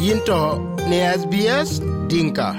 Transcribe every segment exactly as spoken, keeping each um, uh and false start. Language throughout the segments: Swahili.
Yinto ne S B S Dinka.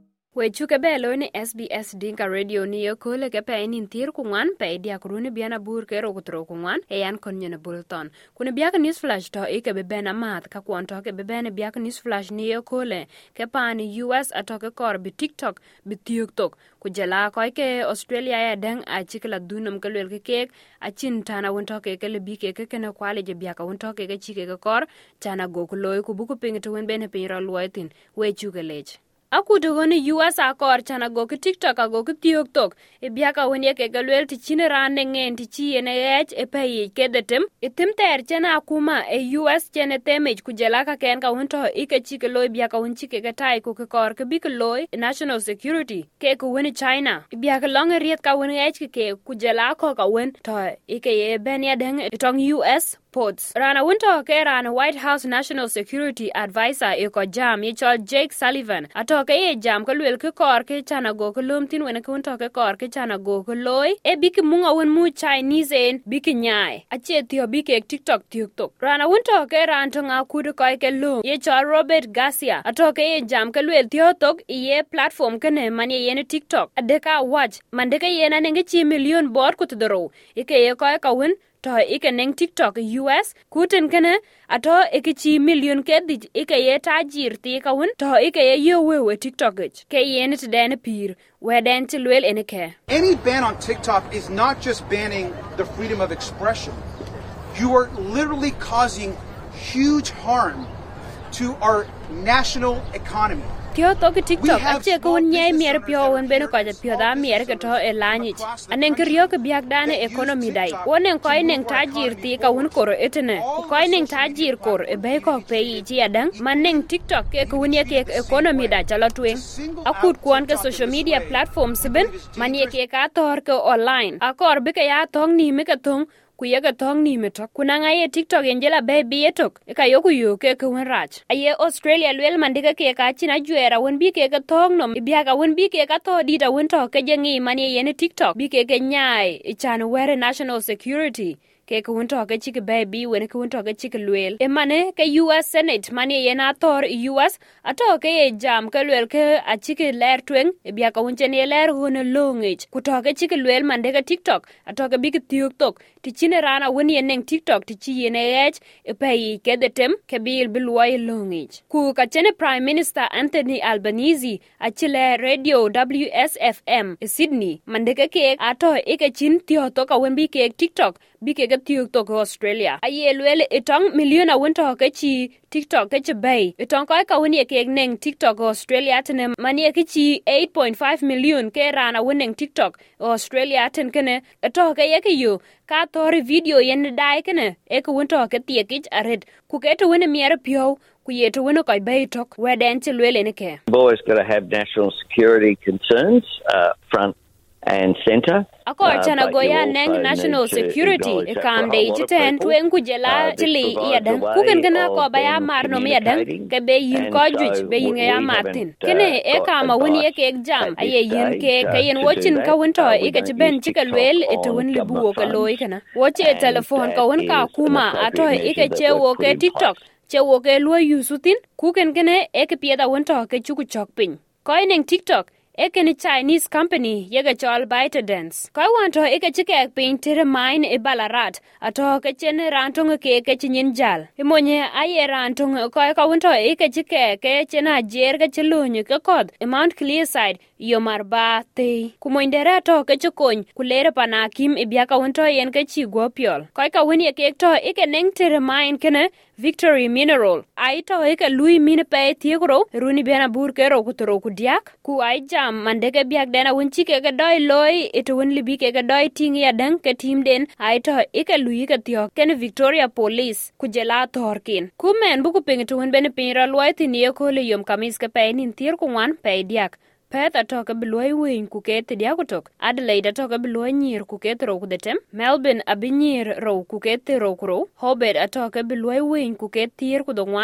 We chuke belo ni S B S Dinka Radio ni yokole ke pe ni ntir kungwan pe dia kuruni biana bur ke ro kutro kungwan e yan konye bulletin kuna biaka news flash to e ke bebena mat ka kwanto ke bebena biaka news flash ni yokole ke pani U S atoke kor bi TikTok bi TikTok kujela ko ke Australia ya dang a chikla dunum ke lel ke ke a chin tana wonto ke ke le bi ke ke ne kwale je biaka wonto ke ke chike ke kor tana go ko loy ku buku ping to wen bene pin ro loitin we chuke lech Akuto goni U S akor chana go ki TikTok ago ki TikTok e biaka woni ke galwel ti chine rande ngen ti chi ene ech e pay ke detem itim ter chana akuma e U S chene temej kujela ka ken ka wonto ike chike loy biaka won chike ke tai ko ke kor ke bik loy national security ke ko woni China biaka long riet ka woni ech ke kujela ko ka won to ike ye ben ya deng tong U S Ports. Rana winter ke rana White House National Security Advisor e ko jam ye chol Jake Sullivan ato ke ye jam ko lwel ke kor ke chana go ko lum tin wena ko winter ke kor ke chana go ko loy e biki munga won mu Chinese en biki nyai ache tio biki TikTok TikTok rana winter ke ran to nga kudu ko ke lum ye chol Robert Garcia ato ke ye jam ke lwel tio tok ye platform ke ne mani ye ne TikTok adeka watch mandeka ye na nge chi million bor ko tdoro e ke ye ko ka win to ike neng TikTok U S kuten kene ato ike chi million ke di ike ye tajir ti ka won to ike ye yo we TikTok ke ye ne tden pir we den tilwel enike. Any ban on TikTok is not just banning the freedom of expression. You are literally causing huge harm to our national economy. Tio to ke TikTok ache ko nyai mier pio won beno ko pio da mier ke to e lani anen kriyo ke biak dane economy dai wonen ko inen tajir ti ka won koro etene ko inen tajir kor e be ko pe ji adan manen TikTok ke ko woni ke economy da chala twen akut kwon ke social media platforms ben manie ke ka tor ke online akor be ke ya tong ni me ke tong kuyaga tong ni metok kunanga ye TikTok enjela baby etok eka yoku yo ke ke wen rach aye Australia lwel mandika ke ka china juera won bi ke ka tong no biaga won bi ke ka to dita won to ke jengi mani ye ne TikTok bi ke ke nyai chan were national security ke ko won to ke chike baby wen ko won to ke chike lwel e mane ke U S Senate mani ye na tor U S ato ke ye jam ke lwel ke a chike ler twen e bia ka won chen ye ler won longich ku to ke chike lwel mande ke TikTok ato ke big TikTok ti chine rana won ye neng TikTok ti chi ye ne ech e pay ke de tem ke bil bil wa longich ku ka chene Prime Minister Anthony Albanese a chile radio W S F M e Sydney mande ke ke ato e ke chin tio to ka won bi ke TikTok bi ke TikTok Australia aye lwel etong million a wonto ke chi TikTok ke bay etong ko ka woni ke neng TikTok Australia tene mani ke chi eight point five million ke rana woneng TikTok Australia ten kene eto ke ye ke yo ka tori video yen dai kene e ko wonto ke tie kich ared ku ke to woni mier pio ku ye to wono ko bay tok weden ti lwel ne ke always got to have national security concerns uh, front and center akor chana uh, goya neng national security e kam de jiten twen ku jela chili yadan ku ken gana ko baya mar no yadan ke be yin ko juj be yin ya martin kene e kama woni e ke jam aye yin ke ke yin watching ka wonto e ke ben chika lwel e to won libu ko loy kana watch e telephone ka won ka kuma ato e ke chewo ke TikTok chewo ke lo yusutin ku ken gene e ke pieda wonto ke chuku chokpin ko inen TikTok Eken Chinese company yega chol ByteDance. Koi wanto eke chike pin tere mine e Ballarat ato ke chene rantung ke ke chinyin jal. Imonye aye rantung koi ka wanto eke chike ke chena jer ke chelunyu ke kod e Mount Clearside yomar ba te. Kumoindere ato ke chukony kulere panakim e biaka wanto yen ke chi gopiol. Koi ka wini eke to eke neng tere mine kene Victory Mineral. Ai to eke lui mine pe thiegro runi bena bur ke ro kutoro kudiak ku ai jam mandeke biak dena wunchi ke ke doi loy ito wun libi ke ke doi ting ya dang ke team den ai to ike lui ke tio ken Victoria Police kujela thorkin kumen buku ping to wun bene pinra loy tin ye ko le yom kamis ke pe nin tir ku wan pe diak Perth atoke biloi winy kuket dia kutok. Adelaide atoke biloi nyir kuket ro kudetem. Melbourne abinyir ro kuket ro kuro. Hobart atoke biloi winy kuket tir kudongwan.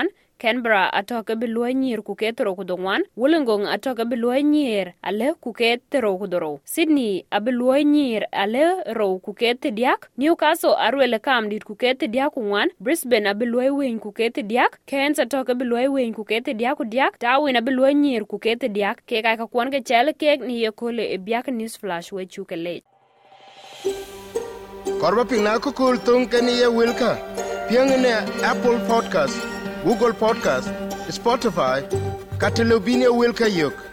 Canberra atoke beluoy nyir ku ke tero ku dongwan, Wollongong atoke beluoy nyir ale ku ke tero ku doro. Sydney abeluoy nyir ale ro ku ke diak, Newcastle arwele kam dit ku ke diak ku ngwan, Brisbane abeluoy weny ku ke diak, Cairns atoke beluoy weny ku ke diak ku diak, Darwin abeluoy nyir ku ke diak, ke ka kwan ke chele kek ni ye kole e biak news flash we chuke le. Korba pina ko kul tung kani ye wilka. Piang ne Apple Podcast, Google Podcast, Spotify, Catalunya wilka yok.